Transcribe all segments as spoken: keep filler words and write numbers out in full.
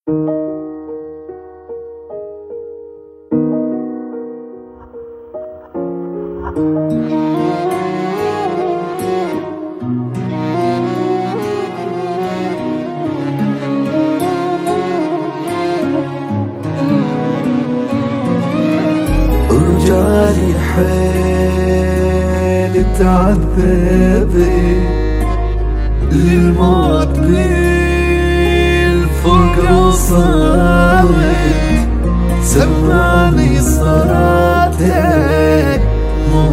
رجالي حيل تعذبي للموت بالفرقة وصارت سمعني صراتك مو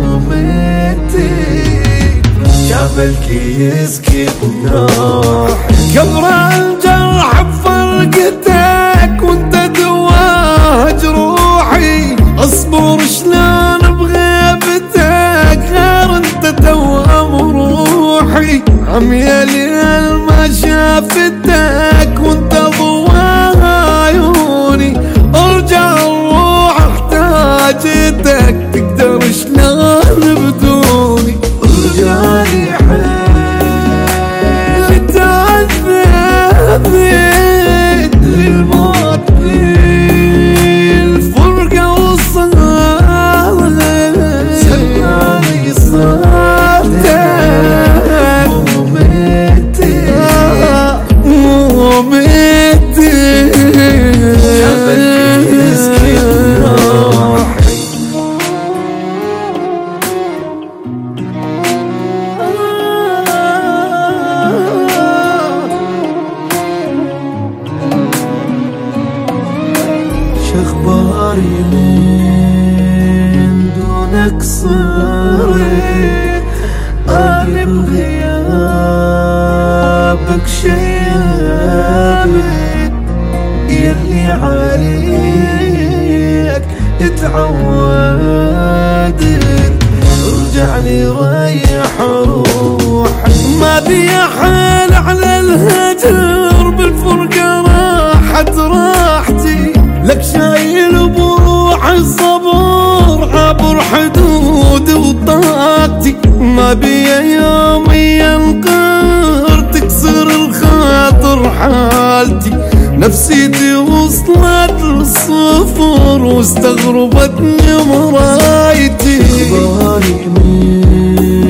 ميتك جابلك يسكت نوح قبر الجرح بفرقتك وانت دواه جروحي اصبر شلون بغيبتك غير انت توام روحي عميالي ما شافتك وانت ضواها عيوني ارجع الروح احتاجتك تقدر شلون بدوني رجالي حيل تعذبت للموت بالفرقة وصارت سمعني صارتك مو ميتك مو ميتك جابلك يسكت روحي شخباري من دونك صرت أنا بغيابك شيابك يلي عليك اتعودت ارجع لي ريح روحك ما بي حال على الهجر بالفرقة راحت راحتي لك شايل بروحي الصبر عبر حدود وطاقتي ما بي يوم ينقهر تكسر الخاطر حالتي نفسيتي وصلت للصفر واستغربتني مرايتي اخباري من